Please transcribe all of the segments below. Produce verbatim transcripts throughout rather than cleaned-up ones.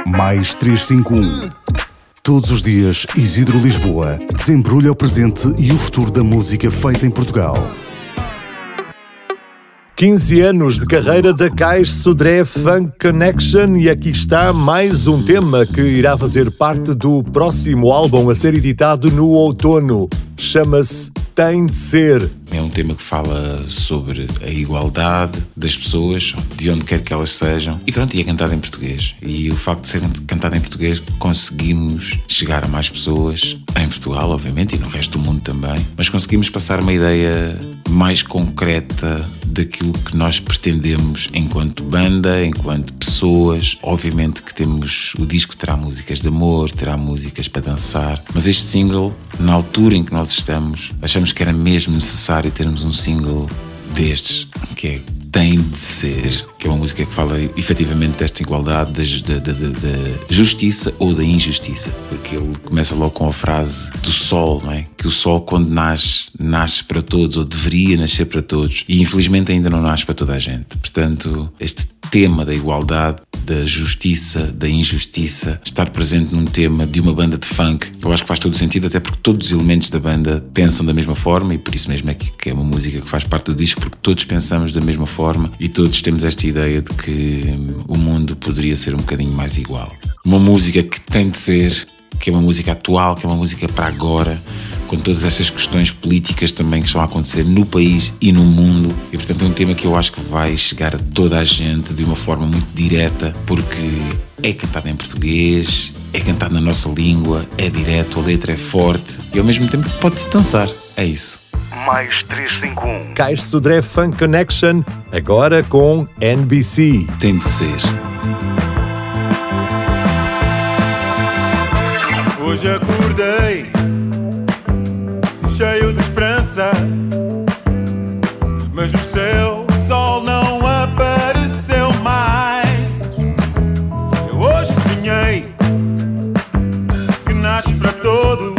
Mais trezentos e cinquenta e um. Todos os dias, Isidro Lisboa desembrulha o presente e o futuro da música feita em Portugal. quinze anos de carreira da Cais Sodré Funk Connection, e aqui está mais um tema que irá fazer parte do próximo álbum a ser editado no outono. Chama-se Tem de Ser. É um tema que fala sobre a igualdade das pessoas, de onde quer que elas sejam. E pronto, e é cantado em português. E o facto de ser cantado em português, conseguimos chegar a mais pessoas, em Portugal, obviamente, e no resto do mundo também. Mas conseguimos passar uma ideia mais concreta daquilo que nós pretendemos enquanto banda, enquanto pessoas. Obviamente que temos, o disco terá músicas de amor, terá músicas para dançar. Mas este single, na altura em que nós estamos, achamos que era mesmo necessário termos um single destes, que é Tem de Ser, que é uma música que fala efetivamente desta igualdade, da, da, da, da justiça ou da injustiça, porque ele começa logo com a frase do sol, não é? Que o sol, quando nasce, nasce para todos, ou deveria nascer para todos, e infelizmente ainda não nasce para toda a gente. Portanto, este tema da igualdade, da justiça, da injustiça, estar presente num tema de uma banda de funk, eu acho que faz todo o sentido, até porque todos os elementos da banda pensam da mesma forma, e por isso mesmo é que é uma música que faz parte do disco, porque todos pensamos da mesma forma e todos temos esta ideia de que o mundo poderia ser um bocadinho mais igual. Uma música que tem de ser, que é uma música atual, que é uma música para agora, com todas essas questões políticas também que estão a acontecer no país e no mundo. E portanto é um tema que eu acho que vai chegar a toda a gente de uma forma muito direta, porque é cantado em português, é cantado na nossa língua, é direto, a letra é forte e ao mesmo tempo pode-se dançar. É isso. Mais trezentos e cinquenta e um. Cais Sodré Funk Connection, agora com N B C. Tem de ser. Hoje acordei cheio de esperança, mas no céu o sol não apareceu mais. Eu hoje sonhei que nasce para todos.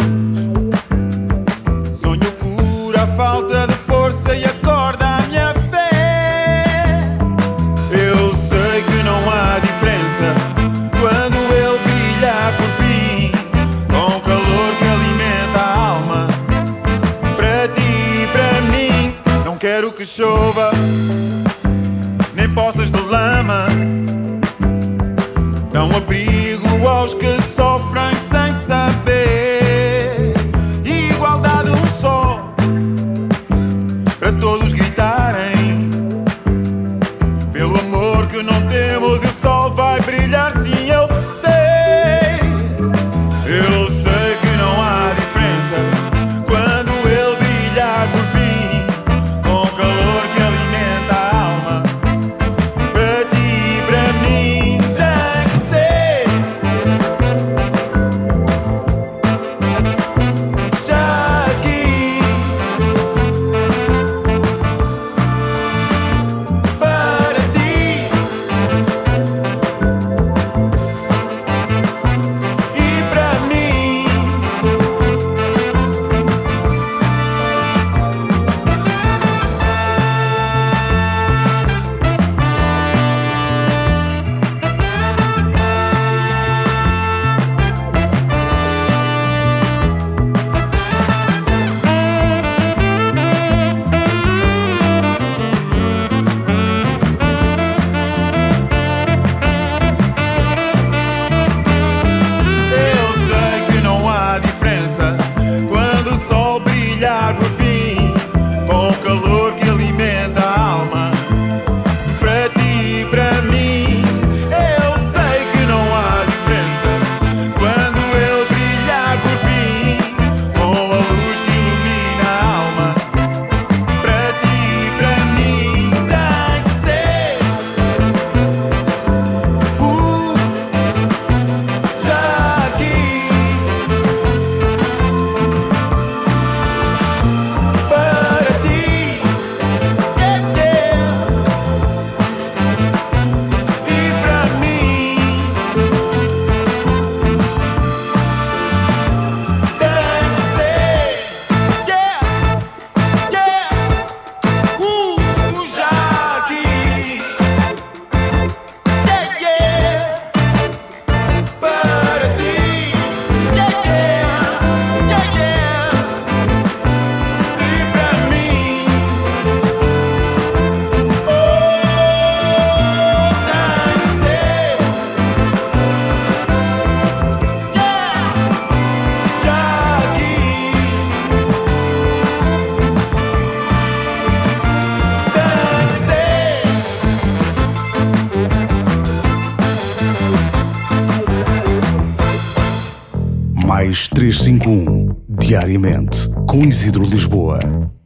Sonho cura a falta de força e acorda a minha fé. Eu sei que não há diferença quando ele brilha por fim, com calor que alimenta a alma. Para ti e para mim, não quero que chova, nem poças de lama. Dão abrigo aos que sofrem sem saber. Igualdade um só, para todos gritarem. Pelo amor que não temos, e o sol vai brilhar, sim, eu sei. Eu sei que não há diferença quando ele brilhar por fim, com calor que alimenta a alma. Para ti e para mim tem que ser. mais trezentos e cinquenta e um. Diariamente com Isidro Lisboa.